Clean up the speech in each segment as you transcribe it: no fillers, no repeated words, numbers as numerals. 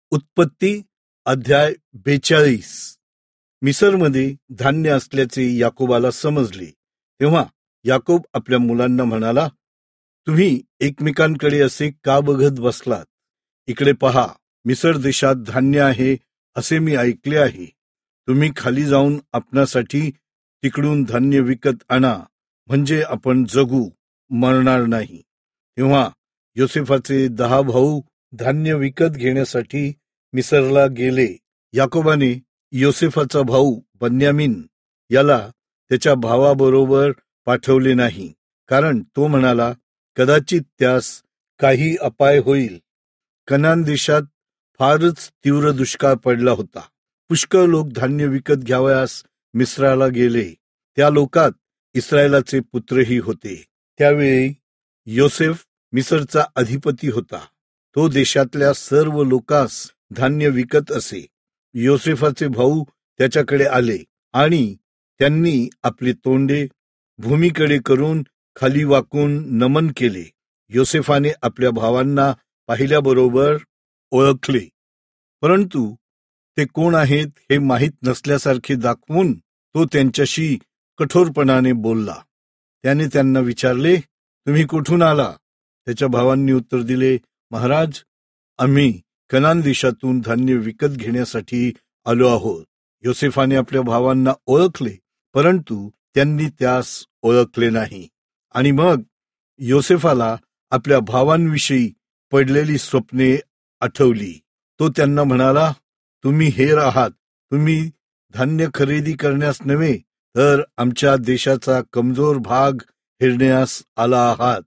उत्पत्ती अध्याय 42. मिसरमध्ये धान्य असल्याचे याकोबाला समजले. तेव्हा याकोब आपल्या मुलांना म्हणाला, तुम्ही एकमेकांकडे असे का बघत बसलात? इकडे पहा, मिसर देशात धान्य आहे असे मी ऐकले आहे. तुम्ही खाली जाऊन आपणासाठी तिकडून धान्य विकत आणा, म्हणजे आपण जगू, मरणार नाही. तेव्हा योसेफाचे 10 भाऊ धान्य विकत घेण्यासाठी मिसरला गेले. याकोबाने योसेफाचा भाऊ बन्यामीन याला त्याच्या भावाबरोबर पाठवले नाही, कारण तो म्हणाला, कदाचित त्यास काही अपाय होईल. कनान देशात फारच तीव्र दुष्काळ पडला होता. पुष्कळ लोक धान्य विकत घ्यावयास मिस्राला गेले. त्या लोकात इस्रायलाचे पुत्रही होते. त्यावेळी योसेफ मिसरचा अधिपती होता. तो देशातल्या सर्व लोकांस धान्य विकत असे. योसेफाचे भाऊ त्याच्याकडे आले आणि त्यांनी आपली तोंडे भूमीकडे करून खाली वाकून नमन केले. योसेफाने आपल्या भावांना पाहिल्याबरोबर ओळखले, परंतु ते कोण आहेत हे माहीत नसल्यासारखे दाखवून तो त्यांच्याशी कठोरपणाने बोलला. त्याने त्यांना विचारले, तुम्ही कुठून आला? त्याच्या भावांनी उत्तर दिले, महाराज, आम्ही कनान देशातून धान्य विकत घेण्यासाठी आलो आहोत. योसेफाने आपल्या भावांना ओळखले, परंतु त्यांनी त्यास ओळखले नाही. आणि मग योसेफाला आपल्या भावांविषयी पडलेली स्वप्ने आठवली. तो त्यांना म्हणाला, तुम्ही हेर आहात. तुम्ही धान्य खरेदी करण्यास नव्हे, तर आमच्या देशाचा कमजोर भाग हेरण्यास आला आहात.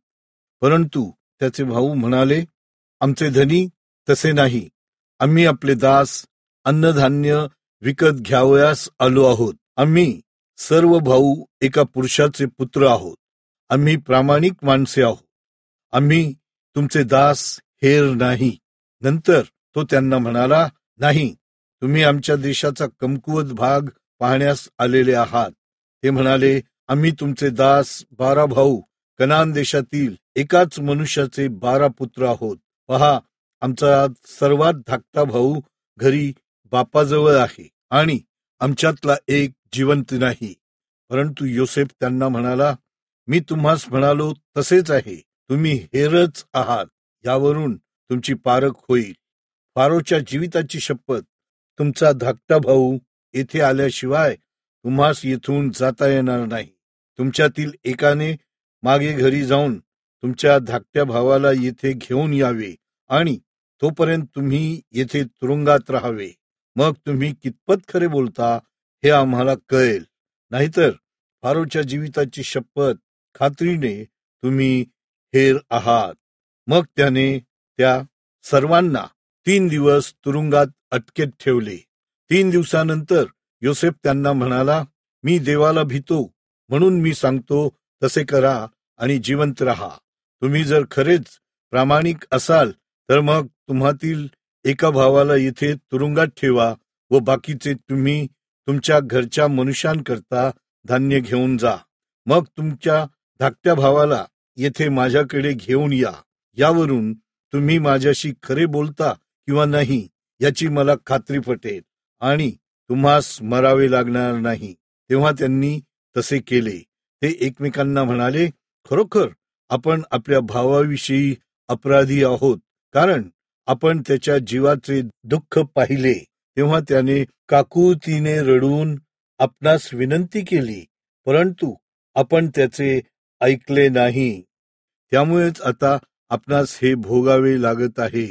परंतु त्याचे भाऊ म्हणाले, आमचे धनी तसे नाही. आम्ही आपले दास अन्नधान्य विकत घ्यावयास आलो आहोत. आम्ही सर्व भाऊ एका पुरुषाचे पुत्र आहोत. आम्ही प्रामाणिक माणसे आहोत. आम्ही तुमचे दास हेर नाही. नंतर तो त्यांना म्हणाला, नाही, तुम्ही आमच्या देशाचा कमकुवत भाग पाहण्यास आलेले आहात. ते म्हणाले, आम्ही तुमचे दास 12 भाऊ कनान देशातील एकाच मनुष्याचे 12 पुत्र आहोत. पहा, आमचा सर्वात धाकटा भाऊ घरी बापाजवळ आहे आणि आमच्यातला एक जिवंत नाही. परंतु योसेफ त्यांना म्हणाला, मी तुम्हास म्हणालो तसेच आहे. तुम्ही हेरच आहात. यावरून तुमची पारख होईल. फारोच्या जीविताची शपथ, तुमचा धाकटा भाऊ येथे आल्याशिवाय तुम्हास येथून जाता येणार नाही. तुमच्यातील एकाने मागे घरी जाऊन तुमच्या धाकट्या भावाला येथे घेऊन यावे आणि तोपर्यंत तुम्ही येथे तुरुंगात राहावे. मग तुम्ही कितपत खरे बोलता हे आम्हाला कळेल. नाहीतर फारोच्या जीविताची शपथ, खात्रीने तुम्ही हेर आहात. मग त्याने त्या सर्वांना 3 दिवस तुरुंगात अटकेत ठेवले. 3 दिवसानंतर योसेफ त्यांना म्हणाला, मी देवाला भीतो, म्हणून मी सांगतो तसे करा आणि जिवंत राहा. तुम्ही जर खरेच प्रामाणिक असाल तर मग तुम्हातील एका भावाला येथे तुरुंगात ठेवा व बाकीचे तुम्ही तुमच्या घरच्या मनुष्यांकरता धान्य घेऊन जा. मग तुमच्या धाकट्या भावाला येथे माझ्याकडे घेऊन या. यावरून तुम्ही माझ्याशी खरे बोलता किंवा नाही याची मला खात्री पटेल आणि तुम्हास मरावे लागणार नाही. तेव्हा त्यांनी तसे केले. ते एकमेकांना म्हणाले, खरोखर आपण आपल्या भावाविषयी अपराधी आहोत, कारण आपण त्याच्या जीवाचे दुःख पाहिले. तेव्हा त्याने काकुळतीने रडून आपणास विनंती केली, परंतु आपण त्याचे ऐकले नाही. त्यामुळेच आता आपणास हे भोगावे लागत आहे.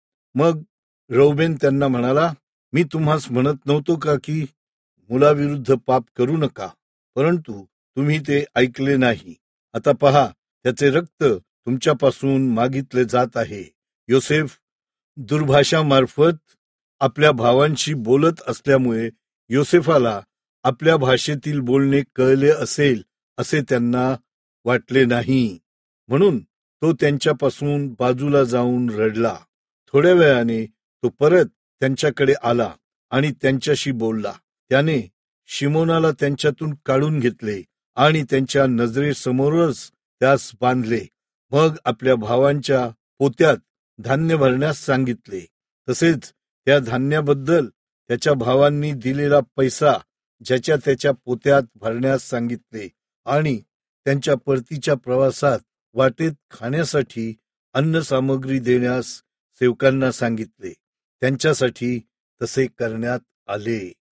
मग रौबेन त्यांना म्हणाला, मी तुम्हास म्हणत नव्हतो का की मुलाविरुद्ध पाप करू नका, परंतु तुम्ही ते ऐकले नाही. आता पहा, त्याचे रक्त तुमच्यापासून मागितले जात आहे. योसेफ दुर्भाषामार्फत आपल्या भावांशी बोलत असल्यामुळे योसेफाला आपल्या भाषेतील बोलणे कळले असेल असे त्यांना वाटले नाही. म्हणून तो त्यांच्यापासून बाजूला जाऊन रडला. थोड्या वेळाने तो परत त्यांच्याकडे आला आणि त्यांच्याशी बोलला. त्याने शिमोनाला त्यांच्यातून काढून घेतले आणि त्यांच्या नजरेसमोरच त्यास बांधले. मग आपल्या भावांच्या पोत्यात धान्य भरण्यास सांगितले. तसेच त्या धान्याबद्दल त्याच्या भावांनी दिलेला पैसा ज्याच्या त्याच्या पोत्यात भरण्यास सांगितले आणि त्यांच्या परतीच्या प्रवासात वाटेत खाण्यासाठी अन्न सामग्री देण्यास सेवकांना सांगितले. त्यांच्यासाठी तसे करण्यात आले.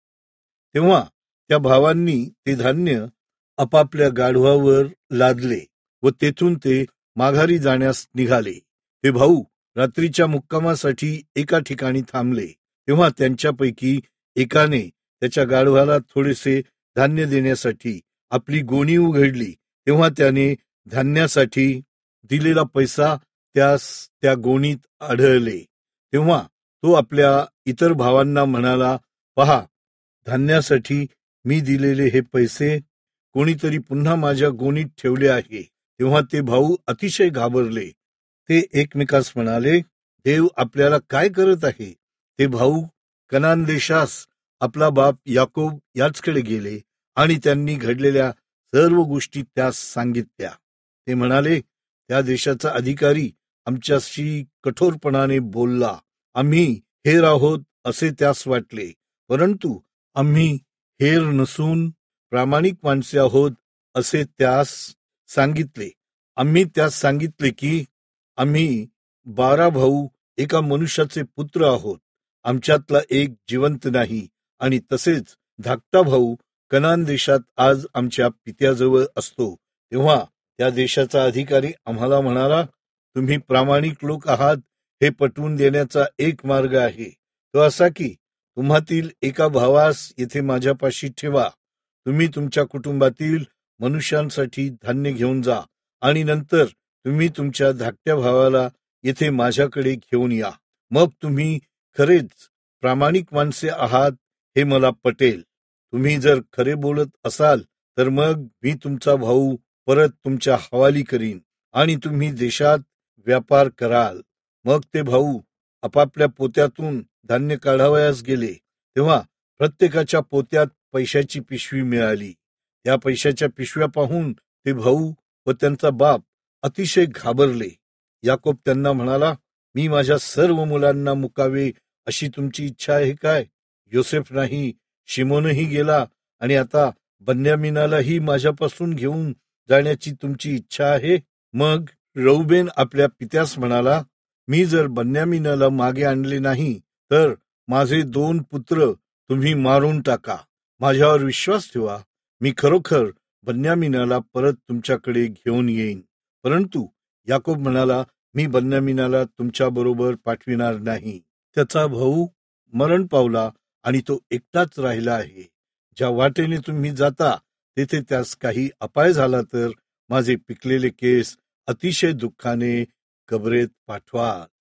तेव्हा त्या भावांनी ते धान्य आपापल्या गाढवावर लादले व तेथून ते माघारी जाण्यास निघाले. ते भाऊ रात्रीच्या मुक्कामासाठी एका ठिकाणी थांबले. तेव्हा त्यांच्यापैकी एकाने त्याच्या गाढवाला थोडेसे धान्य देण्यासाठी आपली गोणी उघडली. तेव्हा त्याने धान्यासाठी दिलेला पैसा त्यास त्या गोणीत आढळले. तेव्हा तो आपल्या इतर भावांना म्हणाला, पहा, धान्यासाठी मी दिलेले हे पैसे कोणीतरी पुन्हा माझ्या गोणीत ठेवले आहे. तेव्हा ते भाऊ अतिशय घाबरले. ते एकमेकास म्हणाले, देव आपल्याला काय करत आहे? ते भाऊ कनान देशास आपला बाप याकोब याचकडे गेले आणि त्यांनी घडलेल्या सर्व गोष्टी त्यास सांगितल्या. ते म्हणाले, त्या देशाचा अधिकारी आमच्याशी कठोरपणाने बोलला. आम्ही हेर आहोत असे त्यास वाटले, परंतु आम्ही हेर नसून प्रामाणिक माणसे आहोत असे त्यास सांगितले. आम्ही त्यास सांगितले की आम्ही 12 भाऊ एका मनुष्याचे पुत्र आहोत. आमच्यातला एक जिवंत नाही आणि तसेच धाकटा भाऊ कनान देशात आज आमच्या पित्याजवळ असतो. तेव्हा त्या देशाचा अधिकारी आम्हाला म्हणाला, तुम्ही प्रामाणिक लोक आहात हे पटवून देण्याचा एक मार्ग आहे, तो असा की तुम्हातील एका भावास येथे माझ्यापाशी ठेवा. तुम्ही तुमच्या कुटुंबातील मनुष्यांसाठी धान्य घेऊन जा आणि नंतर तुम्ही तुमच्या धाकट्या भावाला येथे माझ्याकडे घेऊन या. मग तुम्ही खरेच प्रामाणिक माणसे आहात हे मला पटेल. तुम्ही जर खरे बोलत असाल तर मग मी तुमचा भाऊ परत तुमच्या हवाली करीन आणि तुम्ही देशात व्यापार कराल. मग ते भाऊ आपापल्या पोत्यातून धान्य काढावयास गेले. तेव्हा प्रत्येकाच्या पोत्यात पैशाची पिशवी मिळाली. त्या पैशाच्या पिशव्या पाहून ते भाऊ व त्यांचा बाप अतिशय घाबरले. याकोब त्यांना म्हणाला, मी माझ्या सर्व मुलांना मुकावे अशी तुमची इच्छा आहे काय? योसेफ नाही, शिमोनही गेला आणि आता बन्यामीनालाही माझ्यापासून घेऊन जाण्याची तुमची इच्छा आहे. मग रौबेन आपल्या पित्यास म्हणाला, मी जर बन्यामीनाला मागे आणले नाही तर माझे 2 पुत्र तुम्ही मारून टाका. माझ्यावर विश्वास ठेवा, मी खरोखर बन्यामीनाला परत तुमच्याकडे घेऊन येईन. परंतु याकोब म्हणाला, मी बन्यामीनाला तुमच्या बरोबर पाठविणार नाही. त्याचा भाऊ मरण पावला आणि तो एकटाच राहिला आहे. ज्या वाटेने तुम्ही जाता तेथे त्यास काही अपाय झाला तर माझे पिकलेले केस अतिशय दुःखाने कबरेत पाठवा.